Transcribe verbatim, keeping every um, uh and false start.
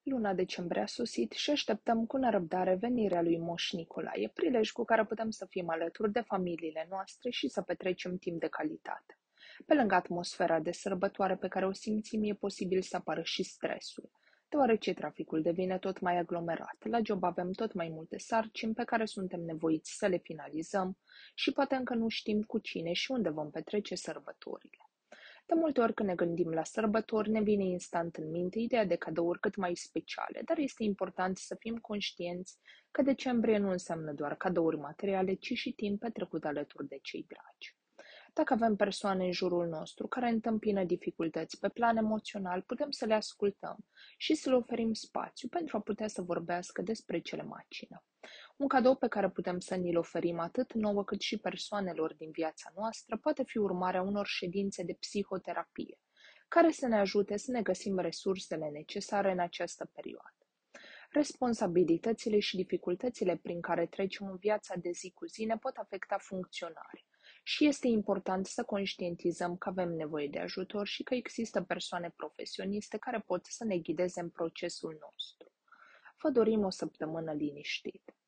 Luna decembrie a sosit și așteptăm cu nerăbdare venirea lui Moș Nicolae, prilej cu care putem să fim alături de familiile noastre și să petrecem timp de calitate. Pe lângă atmosfera de sărbătoare pe care o simțim, e posibil să apară și stresul, deoarece traficul devine tot mai aglomerat. La job avem tot mai multe sarcini pe care suntem nevoiți să le finalizăm și poate încă nu știm cu cine și unde vom petrece sărbătorile. De multe ori când ne gândim la sărbători, ne vine instant în minte ideea de cadouri cât mai speciale, dar este important să fim conștienți că decembrie nu înseamnă doar cadouri materiale, ci și timp petrecut alături de cei dragi. Dacă avem persoane în jurul nostru care întâmpină dificultăți pe plan emoțional, putem să le ascultăm și să le oferim spațiu pentru a putea să vorbească despre ce le macină. Un cadou pe care putem să ni-l oferim atât nouă cât și persoanelor din viața noastră poate fi urmarea unor ședințe de psihoterapie, care să ne ajute să ne găsim resursele necesare în această perioadă. Responsabilitățile și dificultățile prin care trecem în viața de zi cu zi ne pot afecta funcționarea și este important să conștientizăm că avem nevoie de ajutor și că există persoane profesioniste care pot să ne ghideze în procesul nostru. Vă dorim o săptămână liniștită.